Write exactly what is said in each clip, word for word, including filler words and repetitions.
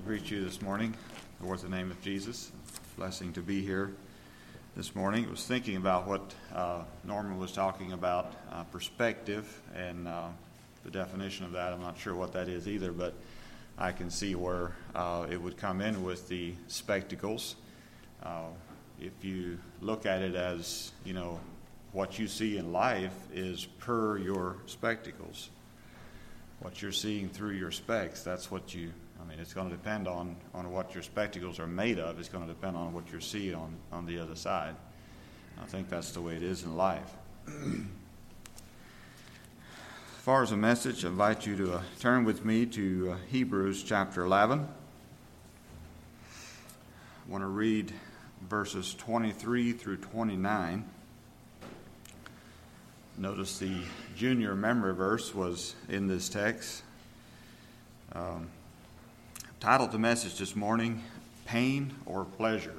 greet you this morning. Lord, in the name of Jesus. Blessing to be here this morning. I was thinking about what uh, Norman was talking about, uh, perspective, and uh, the definition of that. I'm not sure what that is either, but I can see where uh, it would come in with the spectacles. Uh, if you look at it as, you know, what you see in life is per your spectacles. What you're seeing through your specs, that's what you, I mean, it's going to depend on, on what your spectacles are made of. It's going to depend on what you're seeing on, on the other side. I think that's the way it is in life. As far as a message, I invite you to uh, turn with me to uh, Hebrews chapter eleven. I want to read verses twenty-three through twenty-nine. Notice the junior memory verse was in this text. Um, titled the message this morning, Pain or Pleasure.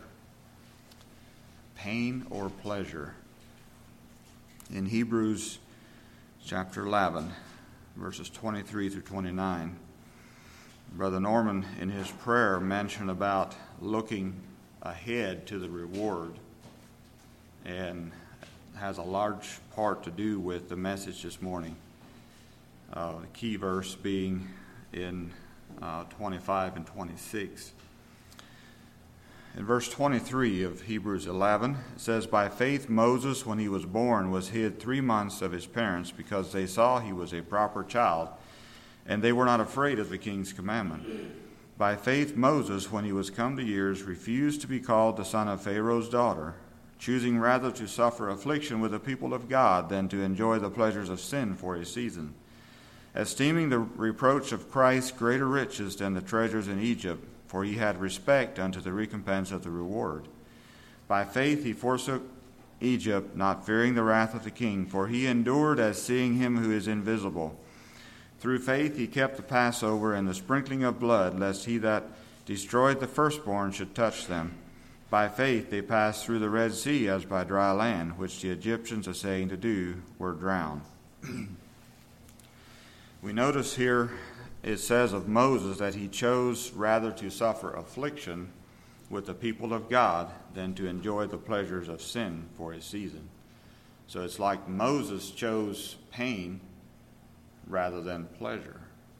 Pain or Pleasure. In Hebrews chapter eleven, verses twenty-three through twenty-nine, Brother Norman in his prayer mentioned about looking ahead to the reward, and has a large part to do with the message this morning. Uh, the key verse being in uh, twenty-five and twenty-six. In verse twenty-three of Hebrews eleven, it says, "By faith Moses, when he was born, was hid three months of his parents, because they saw he was a proper child, and they were not afraid of the king's commandment. By faith Moses, when he was come to years, refused to be called the son of Pharaoh's daughter, choosing rather to suffer affliction with the people of God than to enjoy the pleasures of sin for a season, esteeming the reproach of Christ greater riches than the treasures in Egypt, for he had respect unto the recompense of the reward. By faith he forsook Egypt, not fearing the wrath of the king, for he endured as seeing him who is invisible. Through faith he kept the Passover and the sprinkling of blood, lest he that destroyed the firstborn should touch them. By faith they passed through the Red Sea as by dry land, which the Egyptians, essaying to do, were drowned." We notice here it says of Moses that he chose rather to suffer affliction with the people of God than to enjoy the pleasures of sin for a season. So it's like Moses chose pain rather than pleasure.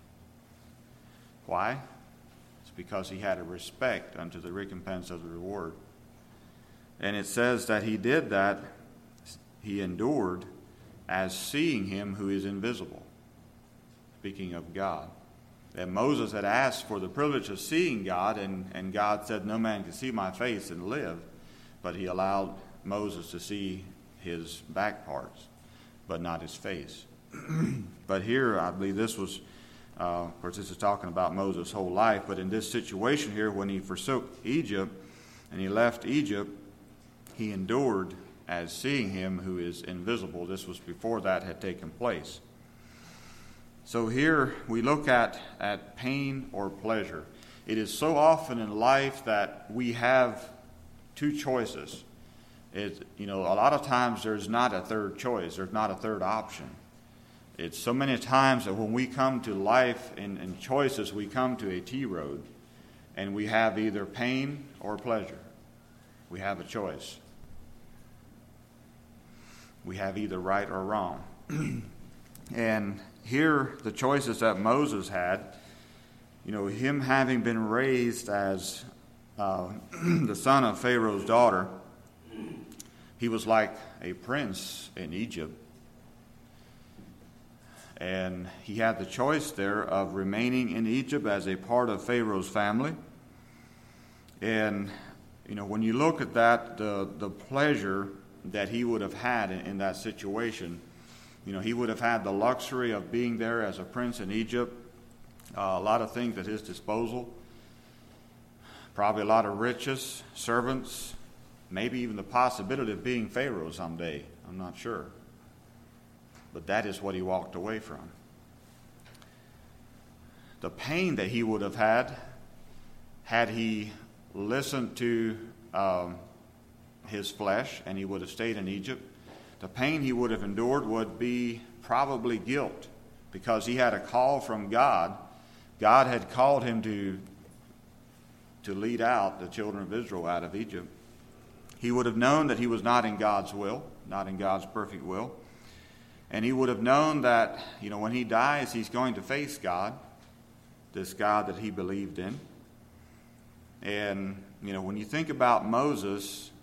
Why? Because he had a respect unto the recompense of the reward. And it says that he did that, he endured as seeing him who is invisible. Speaking of God. And Moses had asked for the privilege of seeing God, and, and God said, "No man can see my face and live." But he allowed Moses to see his back parts, but not his face. But here, I believe this was Uh, of course, this is talking about Moses' whole life, but in this situation here, when he forsook Egypt and he left Egypt, he endured as seeing him who is invisible. This was before that had taken place. So here we look at, at pain or pleasure. It is so often in life that we have two choices. It, you know, a lot of times there's not a third choice. There's not a third option. It's so many times that when we come to life and, and choices, we come to a T-road, and we have either pain or pleasure. We have a choice. We have either right or wrong. And here, the choices that Moses had, you know, him having been raised as uh, the son of Pharaoh's daughter, he was like a prince in Egypt. And he had the choice there of remaining in Egypt as a part of Pharaoh's family. And, you know, when you look at that, the, the pleasure that he would have had in, in that situation, you know, he would have had the luxury of being there as a prince in Egypt, uh, a lot of things at his disposal, probably a lot of riches, servants, maybe even the possibility of being Pharaoh someday. I'm not sure. But that is what he walked away from. The pain that he would have had, had he listened to um, his flesh and he would have stayed in Egypt, the pain he would have endured would be probably guilt, because he had a call from God. God had called him to to lead out the children of Israel out of Egypt. He would have known that he was not in God's will, not in God's perfect will. And he would have known that, you know, when he dies, he's going to face God, this God that he believed in. And, you know, when you think about Moses,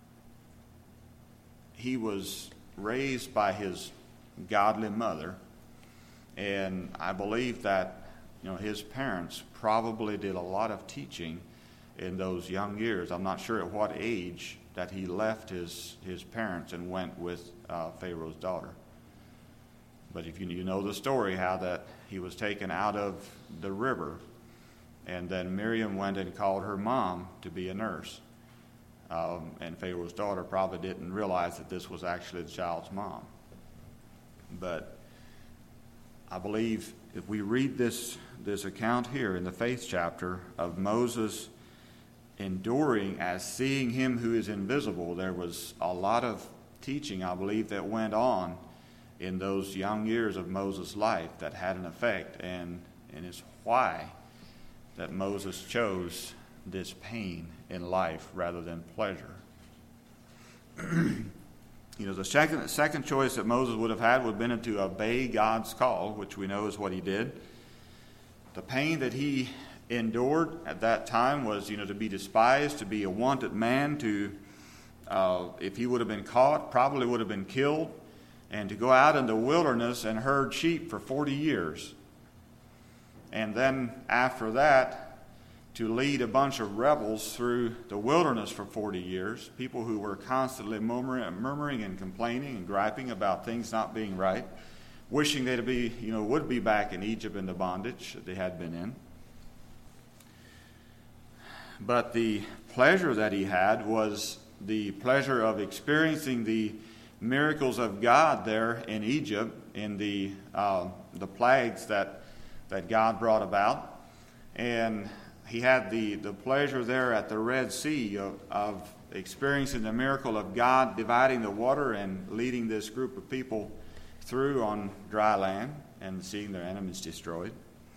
he was raised by his godly mother. And I believe that, you know, his parents probably did a lot of teaching in those young years. I'm not sure at what age that he left his, his parents and went with uh, Pharaoh's daughter. But if you, you know the story, how that he was taken out of the river, and then Miriam went and called her mom to be a nurse. Um, and Pharaoh's daughter probably didn't realize that this was actually the child's mom. But I believe if we read this, this account here in the faith chapter of Moses enduring as seeing him who is invisible, there was a lot of teaching, I believe, that went on in those young years of Moses' life that had an effect, and, and it's why that Moses chose this pain in life rather than pleasure. You know, the second, second choice that Moses would have had would have been to obey God's call, which we know is what he did. The pain that he endured at that time was, you know, to be despised, to be a wanted man, to, uh, if he would have been caught, probably would have been killed, and to go out in the wilderness and herd sheep for forty years. And then after that, to lead a bunch of rebels through the wilderness for forty years, people who were constantly murmuring, murmuring and complaining and griping about things not being right, wishing they'd be, you know, would be back in Egypt in the bondage that they had been in. But the pleasure that he had was the pleasure of experiencing the miracles of God there in Egypt, in the uh, the plagues that that God brought about. And he had the, the pleasure there at the Red Sea of, of experiencing the miracle of God dividing the water and leading this group of people through on dry land and seeing their enemies destroyed.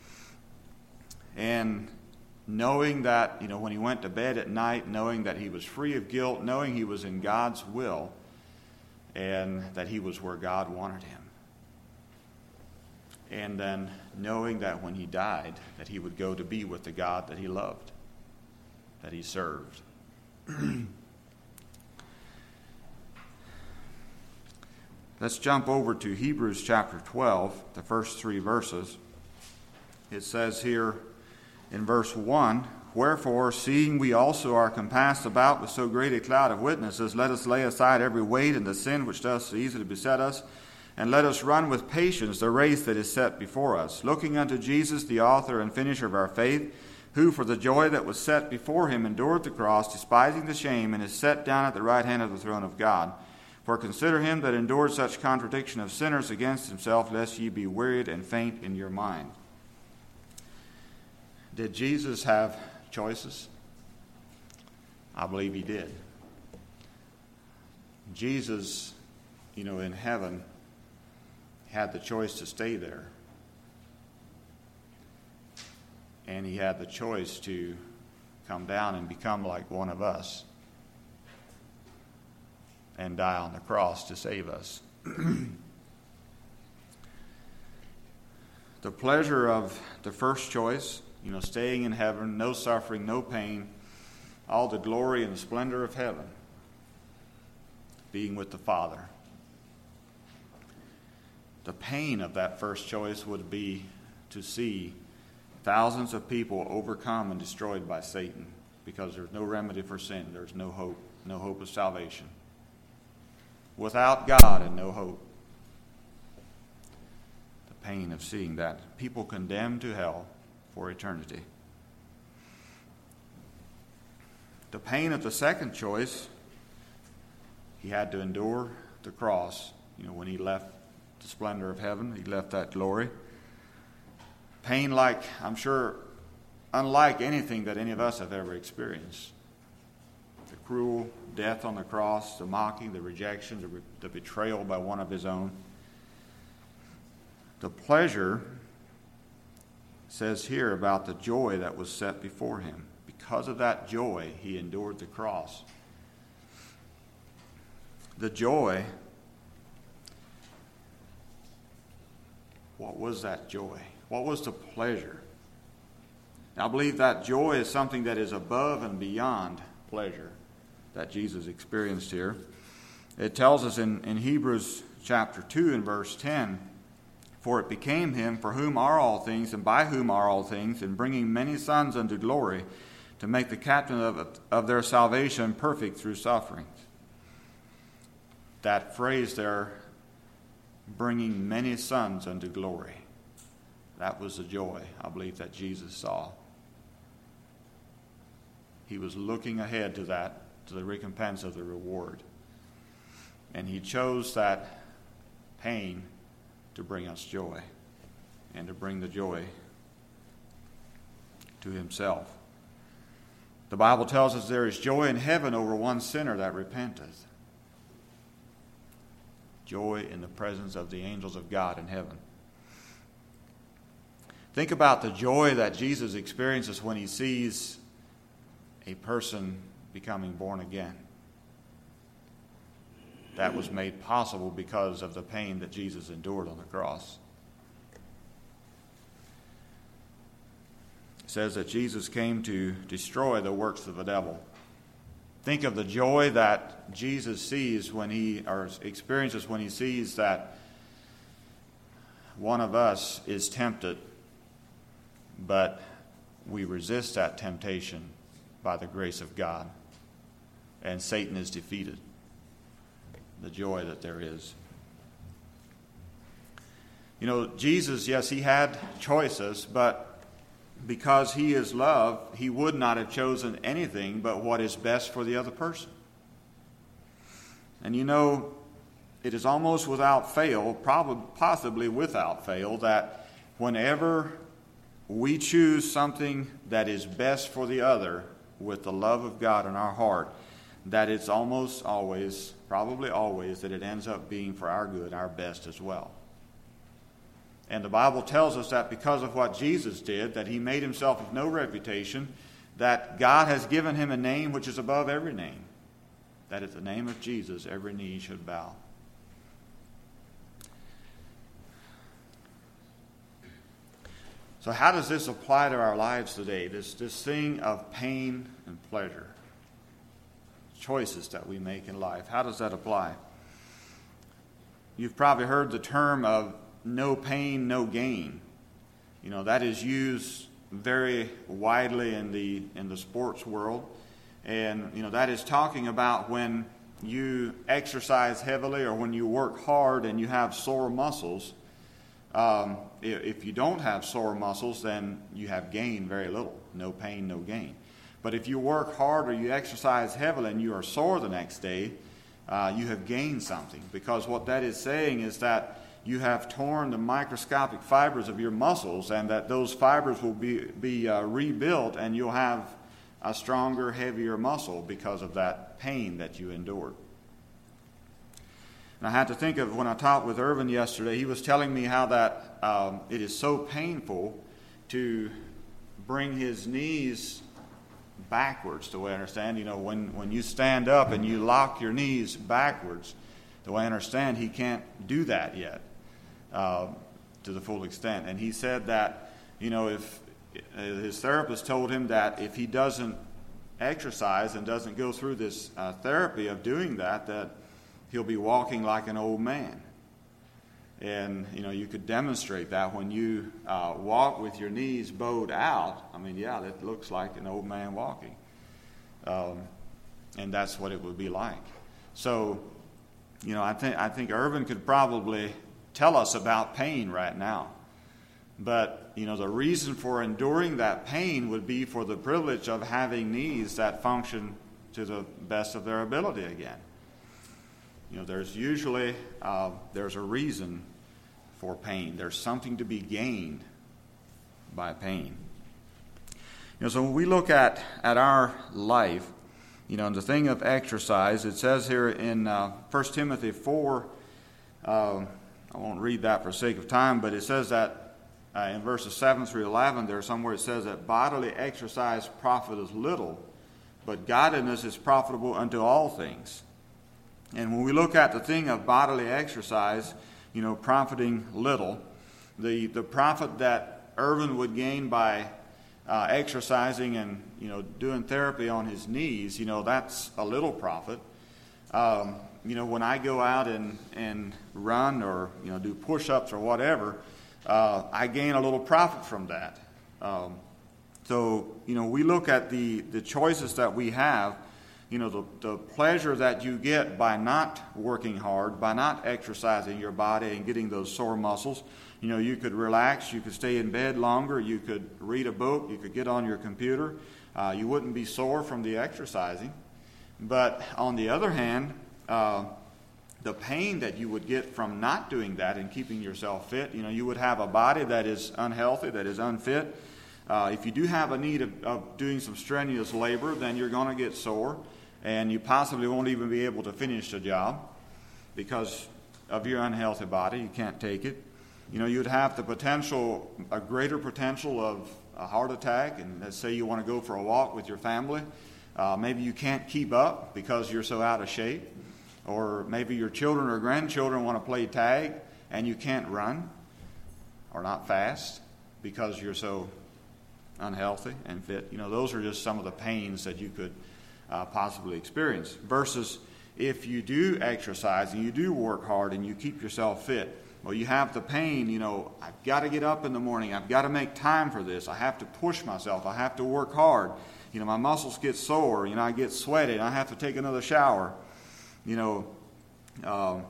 And knowing that, you know, when he went to bed at night, knowing that he was free of guilt, knowing he was in God's will, and that he was where God wanted him. And then knowing that when he died, that he would go to be with the God that he loved, that he served. Let's jump over to Hebrews chapter twelve, the first three verses. It says here in verse one, "Wherefore, seeing we also are compassed about with so great a cloud of witnesses, let us lay aside every weight and the sin which does so easily beset us, and let us run with patience the race that is set before us, looking unto Jesus, the author and finisher of our faith, who for the joy that was set before him endured the cross, despising the shame, and is set down at the right hand of the throne of God. For consider him that endured such contradiction of sinners against himself, lest ye be wearied and faint in your mind." Did Jesus have choices? I believe he did. Jesus, you know, in heaven, had the choice to stay there. And he had the choice to come down and become like one of us and die on the cross to save us. The pleasure of the first choice, you know, staying in heaven, no suffering, no pain, all the glory and splendor of heaven, being with the Father. The pain of that first choice would be to see thousands of people overcome and destroyed by Satan, because there's no remedy for sin. There's no hope, no hope of salvation. Without God and no hope. The pain of seeing that. People condemned to hell for eternity. The pain of the second choice, he had to endure the cross. You know, when he left the splendor of heaven, he left that glory. Pain like, I'm sure, unlike anything that any of us have ever experienced. The cruel death on the cross, the mocking, the rejection, the, re- the betrayal by one of his own. The pleasure says here about the joy that was set before him, because of that joy, he endured the cross. The joy, what was that joy? What was the pleasure? I believe that joy is something that is above and beyond pleasure that Jesus experienced here. It tells us in, in Hebrews chapter two and verse ten, "For it became him for whom are all things, and by whom are all things, in bringing many sons unto glory, to make the captain of, of their salvation perfect through sufferings." That phrase there, bringing many sons unto glory, that was the joy, I believe, that Jesus saw. He was looking ahead to that, to the recompense of the reward. And he chose that pain to bring us joy, and to bring the joy to himself. The Bible tells us there is joy in heaven over one sinner that repenteth. Joy in the presence of the angels of God in heaven. Think about the joy that Jesus experiences when he sees a person becoming born again. That was made possible because of the pain that Jesus endured on the cross. It says that Jesus came to destroy the works of the devil. Think of the joy that Jesus sees when he, or experiences when he sees that one of us is tempted, but we resist that temptation by the grace of God, and Satan is defeated. The joy that there is. You know, Jesus, yes, he had choices, but because he is love, he would not have chosen anything but what is best for the other person. And you know, it is almost without fail, probably possibly without fail, that whenever we choose something that is best for the other with the love of God in our heart, that it's almost always, probably always, that it ends up being for our good, our best as well. And the Bible tells us that because of what Jesus did, that he made himself of no reputation, that God has given him a name which is above every name, that at the name of Jesus every knee should bow. So how does this apply to our lives today? This, this thing of pain and pleasure, choices that we make in life. How does that apply? You've probably heard the term of no pain, no gain. You know, that is used very widely in the in the sports world. And, you know, that is talking about when you exercise heavily or when you work hard and you have sore muscles. Um, if you don't have sore muscles, then you have gained very little. No pain, no gain. But if you work hard or you exercise heavily and you are sore the next day, uh, you have gained something. Because what that is saying is that you have torn the microscopic fibers of your muscles, and that those fibers will be, be uh, rebuilt, and you'll have a stronger, heavier muscle because of that pain that you endured. And I had to think of when I talked with Irvin yesterday, he was telling me how that um, it is so painful to bring his knees backwards, the way I understand. You know, when, when you stand up and you lock your knees backwards, the way I understand, he can't do that yet uh, to the full extent. And he said that, you know, if uh, his therapist told him that if he doesn't exercise and doesn't go through this uh, therapy of doing that, that he'll be walking like an old man. And, you know, you could demonstrate that when you uh, walk with your knees bowed out. I mean, yeah, that looks like an old man walking. Um, and that's what it would be like. So, you know, I think I think Irvin could probably tell us about pain right now. But, you know, the reason for enduring that pain would be for the privilege of having knees that function to the best of their ability again. You know, there's usually, uh, there's a reason for pain. There's something to be gained by pain. You know, so when we look at, at our life, you know, and the thing of exercise, it says here in uh, First Timothy four, uh, I won't read that for sake of time, but it says that uh, in verses seven through eleven, there's somewhere it says that bodily exercise profiteth little, but godliness is profitable unto all things. And when we look at the thing of bodily exercise, you know, profiting little, the, the profit that Irvin would gain by uh, exercising and, you know, doing therapy on his knees, you know, that's a little profit. Um, you know, when I go out and, and run or, you know, do push-ups or whatever, uh, I gain a little profit from that. Um, so, you know, we look at the, the choices that we have. You know, the, the pleasure that you get by not working hard, by not exercising your body and getting those sore muscles. You know, you could relax, you could stay in bed longer, you could read a book, you could get on your computer. Uh, you wouldn't be sore from the exercising. But on the other hand, uh, the pain that you would get from not doing that and keeping yourself fit, you know, you would have a body that is unhealthy, that is unfit. Uh, if you do have a need of, of doing some strenuous labor, then you're going to get sore. And you possibly won't even be able to finish the job because of your unhealthy body. You can't take it. You know, you'd have the potential, a greater potential of a heart attack. And let's say you want to go for a walk with your family. Uh, maybe you can't keep up because you're so out of shape. Or maybe your children or grandchildren want to play tag and you can't run or not fast because you're so unhealthy and fit. You know, those are just some of the pains that you could Uh, possibly experience, versus if you do exercise and you do work hard and you keep yourself fit. Well, you have the pain, you know, I've got to get up in the morning, I've got to make time for this, I have to push myself, I have to work hard, you know, my muscles get sore, you know, I get sweaty, and I have to take another shower, you know. Um,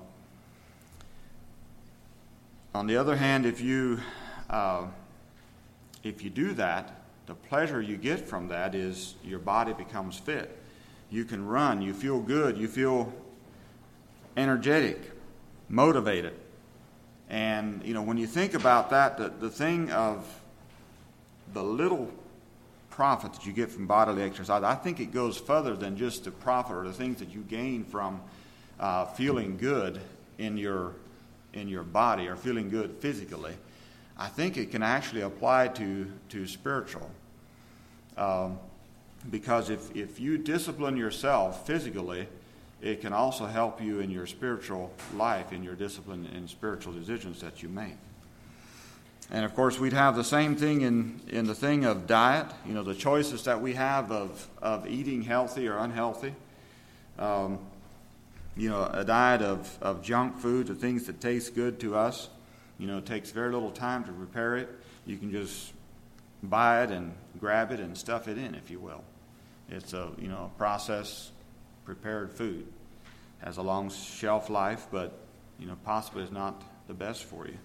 on the other hand, if you uh, if you do that, the pleasure you get from that is your body becomes fit. You can run, you feel good, you feel energetic, motivated. And, you know, when you think about that, the, the thing of the little profit that you get from bodily exercise, I think it goes further than just the profit or the things that you gain from uh, feeling good in your in your body or feeling good physically. I think it can actually apply to, to spiritual. Um, Because if, if you discipline yourself physically, it can also help you in your spiritual life, in your discipline and spiritual decisions that you make. And of course, we'd have the same thing in, in the thing of diet, you know, the choices that we have of, of eating healthy or unhealthy. Um, you know, a diet of, of junk food, the things that taste good to us, you know, it takes very little time to prepare it. You can just buy it and grab it and stuff it in, if you will. It's a, you know, processed, prepared food. Has a long shelf life, but, you know, possibly is not the best for you.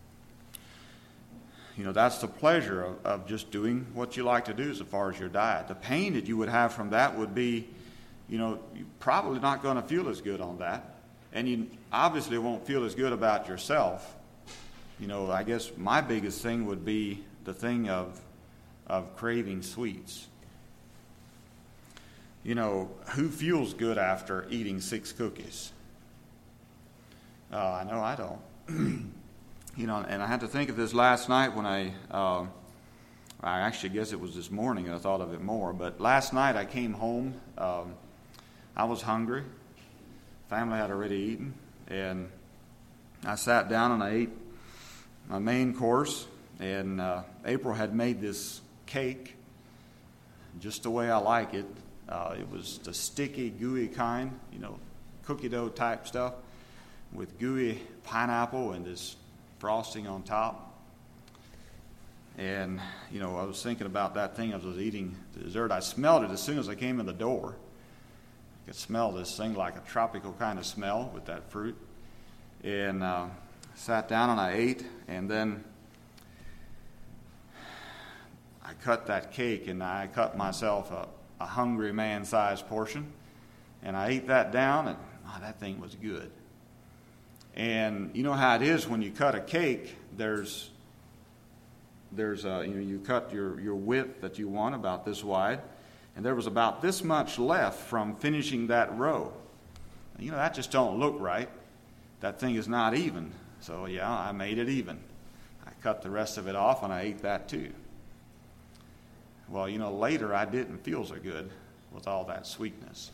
You know, that's the pleasure of, of just doing what you like to do as far as your diet. The pain that you would have from that would be, you know, you're probably not going to feel as good on that. And you obviously won't feel as good about yourself. You know, I guess my biggest thing would be the thing of of craving sweets. You know, who feels good after eating six cookies? Uh, I know I don't. You know, and I had to think of this last night when I, uh, I actually guess it was this morning and I thought of it more, but last night I came home, um, I was hungry, family had already eaten, and I sat down and I ate my main course, and uh, April had made this cake just the way I like it. Uh, it was the sticky, gooey kind, you know, cookie dough type stuff with gooey pineapple and this frosting on top. And, you know, I was thinking about that thing as I was eating the dessert. I smelled it as soon as I came in the door. I could smell this thing like a tropical kind of smell with that fruit. And uh, sat down and I ate, and then I cut that cake, and I cut myself a, a hungry man-sized portion, and I ate that down, and oh, that thing was good. And you know how it is when you cut a cake, there's there's a, you know, you cut your, your width that you want about this wide, and there was about this much left from finishing that row. You know, that just don't look right. That thing is not even. So yeah, I made it even. I cut the rest of it off, and I ate that too. Well, you know, later I didn't feel so good with all that sweetness.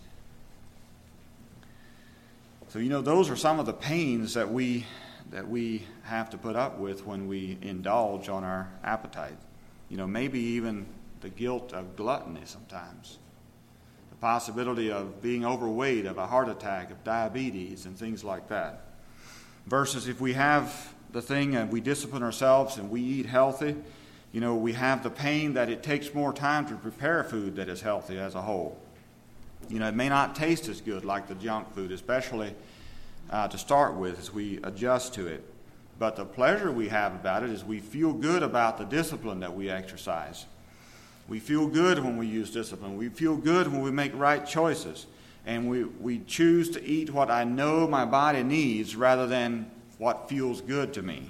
So, you know, those are some of the pains that we that we have to put up with when we indulge on our appetite. You know, maybe even the guilt of gluttony sometimes. The possibility of being overweight, of a heart attack, of diabetes, and things like that. Versus if we have the thing and we discipline ourselves and we eat healthy, you know, we have the pain that it takes more time to prepare food that is healthy as a whole. You know, it may not taste as good like the junk food, especially uh, to start with as we adjust to it. But the pleasure we have about it is we feel good about the discipline that we exercise. We feel good when we use discipline. We feel good when we make right choices. And we, we choose to eat what I know my body needs rather than what feels good to me,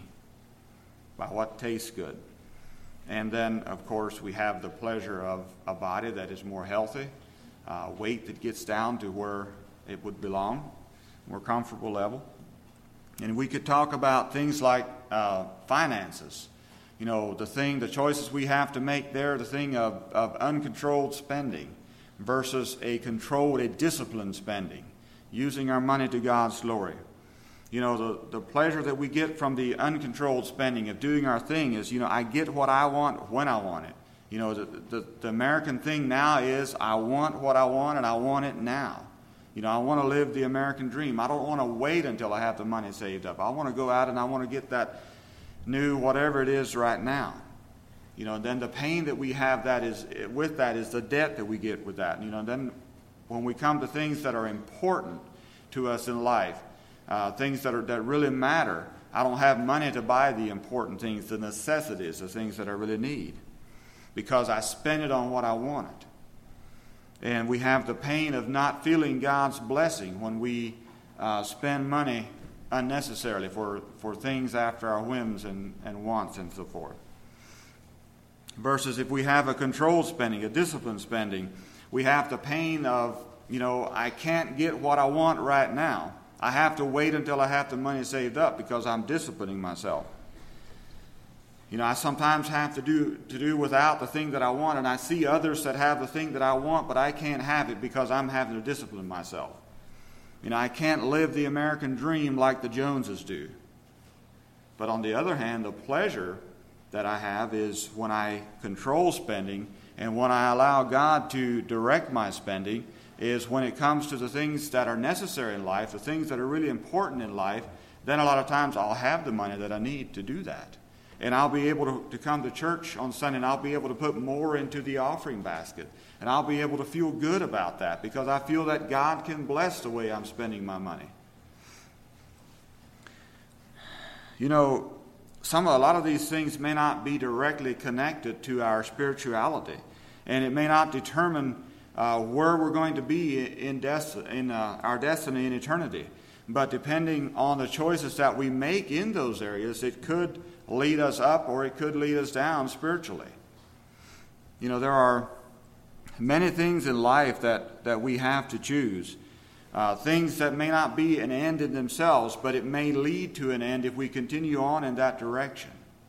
by what tastes good. And then, of course, we have the pleasure of a body that is more healthy, uh, weight that gets down to where it would belong, more comfortable level. And we could talk about things like uh, finances. You know, the thing, the choices we have to make there, the thing of, of uncontrolled spending versus a controlled, a disciplined spending, using our money to God's glory. You know, the, the pleasure that we get from the uncontrolled spending of doing our thing is, you know, I get what I want when I want it. You know, the, the, the American thing now is I want what I want and I want it now. You know, I want to live the American dream. I don't want to wait until I have the money saved up. I want to go out and I want to get that new whatever it is right now. You know, then the pain that we have that is with that is the debt that we get with that. You know, then when we come to things that are important to us in life, uh, things that are that really matter, I don't have money to buy the important things, the necessities, the things that I really need, because I spend it on what I wanted. And we have the pain of not feeling God's blessing when we uh, spend money unnecessarily for, for things after our whims and, and wants and so forth. Versus if we have a controlled spending, a disciplined spending, we have the pain of, you know, I can't get what I want right now. I have to wait until I have the money saved up because I'm disciplining myself. You know, I sometimes have to do to do without the thing that I want, and I see others that have the thing that I want, but I can't have it because I'm having to discipline myself. You know, I can't live the American dream like the Joneses do. But on the other hand, the pleasure that I have is when I control spending and when I allow God to direct my spending is when it comes to the things that are necessary in life, the things that are really important in life, then a lot of times I'll have the money that I need to do that. And I'll be able to, to come to church on Sunday, and I'll be able to put more into the offering basket. And I'll be able to feel good about that because I feel that God can bless the way I'm spending my money. You know, some a lot of these things may not be directly connected to our spirituality, and it may not determine uh, where we're going to be in, des- in uh, our destiny in eternity. But depending on the choices that we make in those areas, it could lead us up or it could lead us down spiritually. You know, there are many things in life that, that we have to choose. Uh, things that may not be an end in themselves, but it may lead to an end if we continue on in that direction.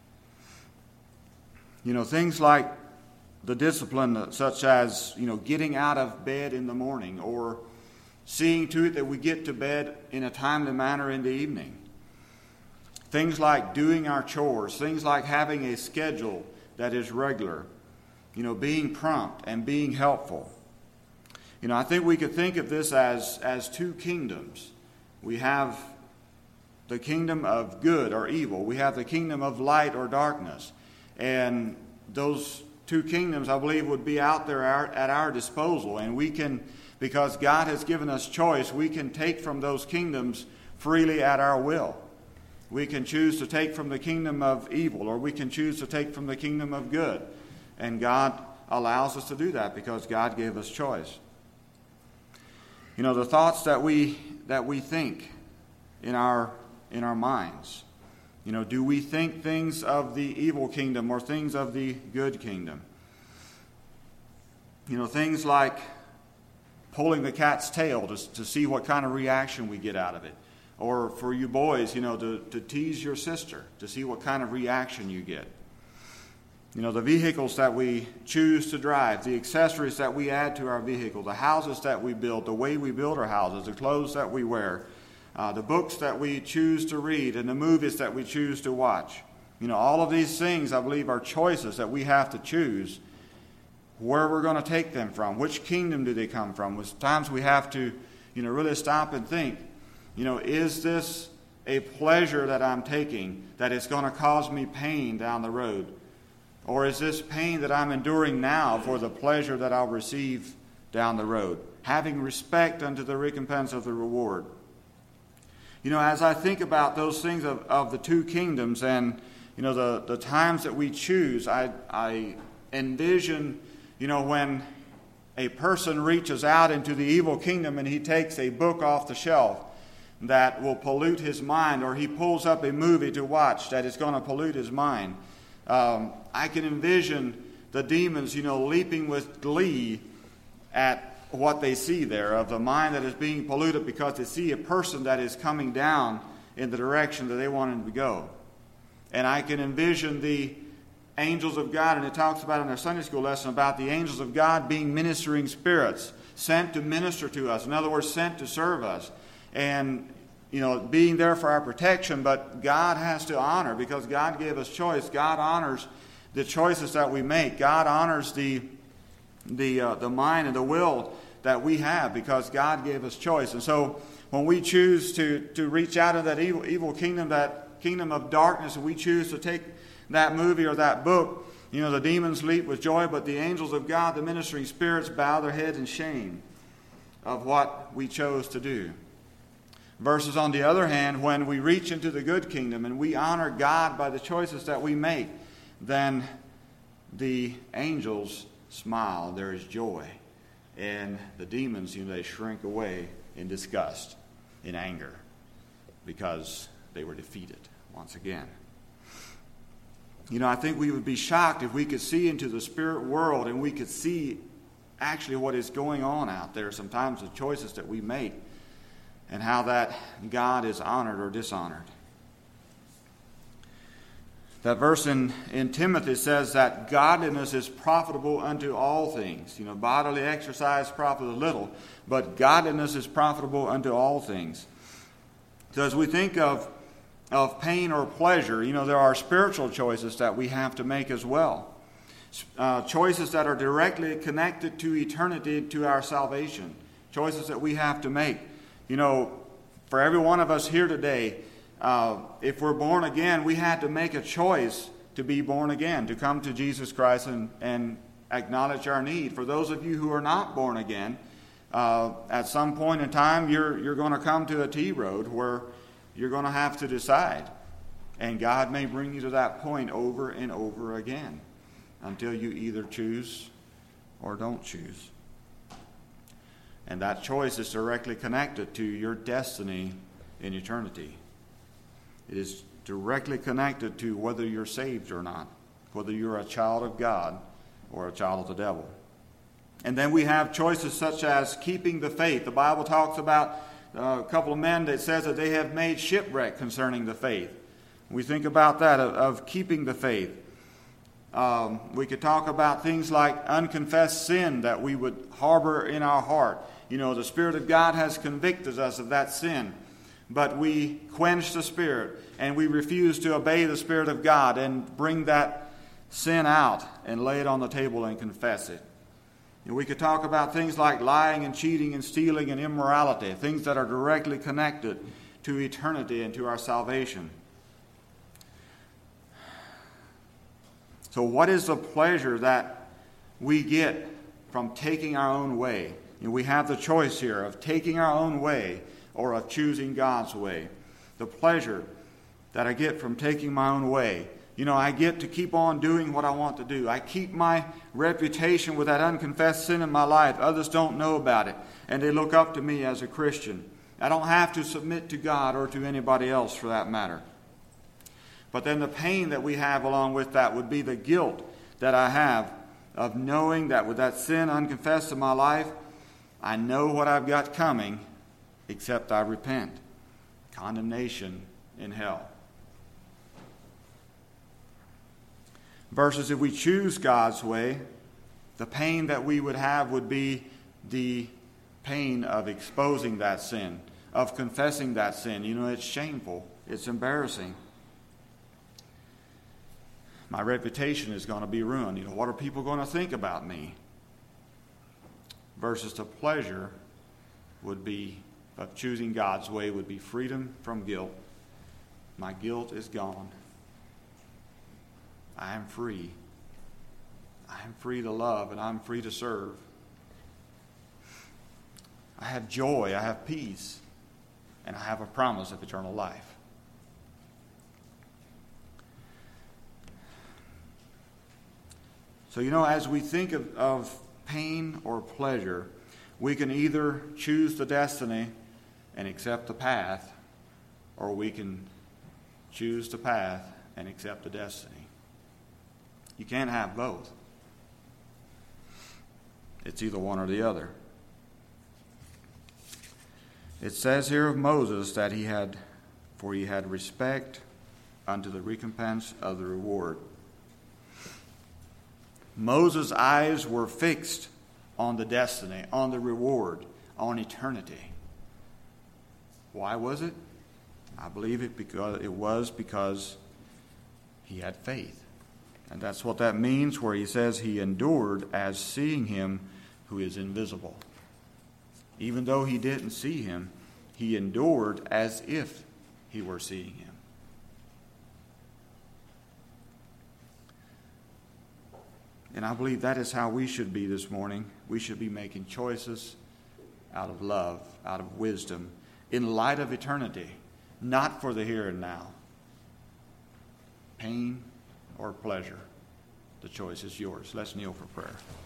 You know, things like the discipline such as, you know, getting out of bed in the morning or seeing to it that we get to bed in a timely manner in the evening. Things like doing our chores, things like having a schedule that is regular, you know, being prompt and being helpful. You know, I think we could think of this as, as two kingdoms. We have the kingdom of good or evil. We have the kingdom of light or darkness. And those two kingdoms, I believe, would be out there at our disposal. And we can, because God has given us choice, we can take from those kingdoms freely at our will. We can choose to take from the kingdom of evil, or we can choose to take from the kingdom of good. And God allows us to do that because God gave us choice. You know, the thoughts that we that we think in our in our minds. You know, do we think things of the evil kingdom or things of the good kingdom? You know, things like pulling the cat's tail to, to see what kind of reaction we get out of it. Or for you boys, you know, to, to tease your sister, to see what kind of reaction you get. You know, the vehicles that we choose to drive, the accessories that we add to our vehicle, the houses that we build, the way we build our houses, the clothes that we wear, uh, the books that we choose to read, and the movies that we choose to watch. You know, all of these things, I believe, are choices that we have to choose where we're going to take them from. Which kingdom do they come from? With times we have to, you know, really stop and think, you know, is this a pleasure that I'm taking that is going to cause me pain down the road? Or is this pain that I'm enduring now for the pleasure that I'll receive down the road? Having respect unto the recompense of the reward. You know, as I think about those things of, of the two kingdoms and, you know, the, the times that we choose, I, I envision, you know, when a person reaches out into the evil kingdom and he takes a book off the shelf that will pollute his mind, or he pulls up a movie to watch that is going to pollute his mind. Um, I can envision the demons, you know, leaping with glee at what they see there, of the mind that is being polluted because they see a person that is coming down in the direction that they want him to go. And I can envision the angels of God, and it talks about in our Sunday school lesson about the angels of God being ministering spirits, sent to minister to us. In other words, sent to serve us. And, you know, being there for our protection, but God has to honor, because God gave us choice. God honors the choices that we make. God honors the the uh, the mind and the will that we have, because God gave us choice. And so when we choose to, to reach out of that evil, evil kingdom, that kingdom of darkness, and we choose to take that movie or that book, you know, the demons leap with joy, but the angels of God, the ministering spirits, bow their heads in shame of what we chose to do. Versus, on the other hand, when we reach into the good kingdom and we honor God by the choices that we make, then the angels smile, there is joy. And the demons, you know, they shrink away in disgust, in anger, because they were defeated once again. You know, I think we would be shocked if we could see into the spirit world and we could see actually what is going on out there, sometimes the choices that we make, and how that God is honored or dishonored. That verse in, in Timothy says that godliness is profitable unto all things. You know, bodily exercise profiteth little, but godliness is profitable unto all things. So as we think of, of pain or pleasure, you know, there are spiritual choices that we have to make as well. Uh, choices that are directly connected to eternity, to our salvation. Choices that we have to make. You know, for every one of us here today, uh, if we're born again, we had to make a choice to be born again, to come to Jesus Christ and, and acknowledge our need. For those of you who are not born again, uh, at some point in time, you're, you're going to come to a T-road where you're going to have to decide. And God may bring you to that point over and over again until you either choose or don't choose. And that choice is directly connected to your destiny in eternity. It is directly connected to whether you're saved or not, whether you're a child of God or a child of the devil. And then we have choices such as keeping the faith. The Bible talks about uh, a couple of men that says that they have made shipwreck concerning the faith. We think about that, of, of keeping the faith. Um, we could talk about things like unconfessed sin that we would harbor in our heart. You know, the Spirit of God has convicted us of that sin, but we quench the Spirit and we refuse to obey the Spirit of God and bring that sin out and lay it on the table and confess it. You know, we could talk about things like lying and cheating and stealing and immorality, things that are directly connected to eternity and to our salvation. So what is the pleasure that we get from taking our own way? You know, we have the choice here of taking our own way or of choosing God's way. The pleasure that I get from taking my own way. You know, I get to keep on doing what I want to do. I keep my reputation with that unconfessed sin in my life. Others don't know about it, and they look up to me as a Christian. I don't have to submit to God or to anybody else for that matter. But then the pain that we have along with that would be the guilt that I have of knowing that with that sin unconfessed in my life, I know what I've got coming, except I repent. condemnation in hell. Versus if we choose God's way, the pain that we would have would be the pain of exposing that sin, of confessing that sin. You know, it's shameful. It's embarrassing. My reputation is going to be ruined. You know, what are people going to think about me? Versus the pleasure would be, of choosing God's way, would be freedom from guilt. My guilt is gone. I am free. I am free to love and I'm free to serve. I have joy, I have peace, and I have a promise of eternal life. So, you know, as we think of, of pain or pleasure, we can either choose the destiny and accept the path, or we can choose the path and accept the destiny. You can't have both. It's either one or the other. It says here of Moses that he had, for he had respect unto the recompense of the reward. Moses' eyes were fixed on the destiny, on the reward, on eternity. Why was it? I believe it because it was because he had faith. And that's what that means where he says he endured as seeing him who is invisible. Even though he didn't see him, he endured as if he were seeing him. And I believe that is how we should be this morning. We should be making choices out of love, out of wisdom, in light of eternity, not for the here and now. Pain or pleasure, the choice is yours. Let's kneel for prayer.